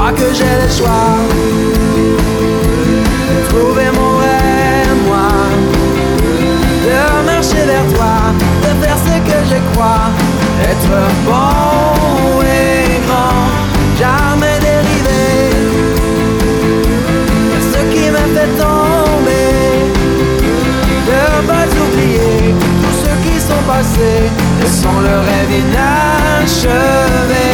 crois que j'ai le choix de trouver mon vrai moi, de marcher vers toi, de faire ce que je crois être bon et grand, jamais dériver vers ce qui m'a fait tomber, de pas oublier tous ceux qui sont passés et sont le rêve inachevé.